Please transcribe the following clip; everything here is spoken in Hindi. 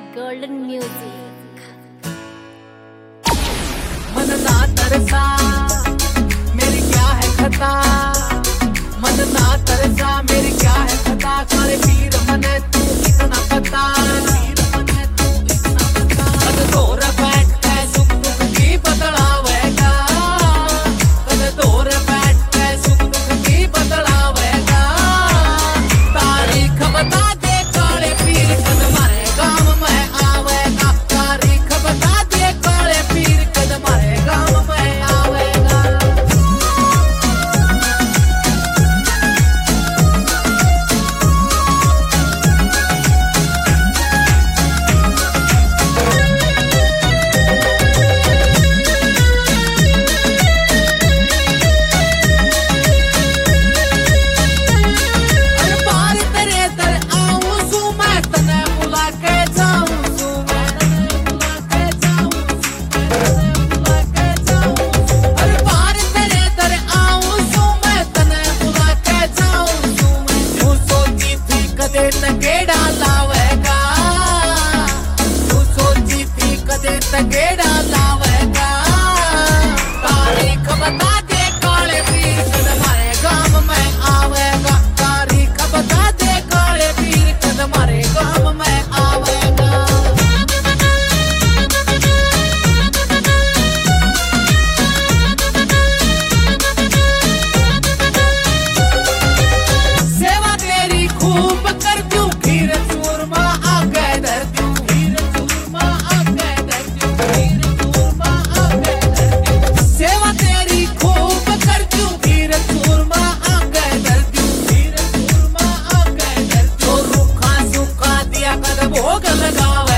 Golden Music। मन ना तरसा मेरी क्या है खता, मन ना तरसा मेरी क्या है खता, काले पीर मने तू इतना पता, कद तोर बैठ के सुख दुख की बदलावेगा, कद तोर बैठ के सुख दुख की बदलावेगा, तारीख बता दे काले पीर कद मारे गाँव में आवेगा, तारीख बता दे काले पीर कद मारे गाँव में आवेगा। तगेड़ा लावेगा, तू सोची थी कदे तगेड़ा लावेगा, तारीख बता दे काले पीर कद मारे गाँव में आवेगा, तारीख बता दे काले पीर कद मारे गाँव में आवेगा। सेवा तेरी खूब कर दूं, खीर चूरमा आगे धर दूं, खीर चूरमा आगे धर दूं, खीर चूरमा आगे धर दूं, सेवा तेरी खूब कर दूं, खीर चूरमा आगे धर दूं, खीर चूरमा आगे धर दूं, रूखा सूखा दिया कर भोग लगाओ।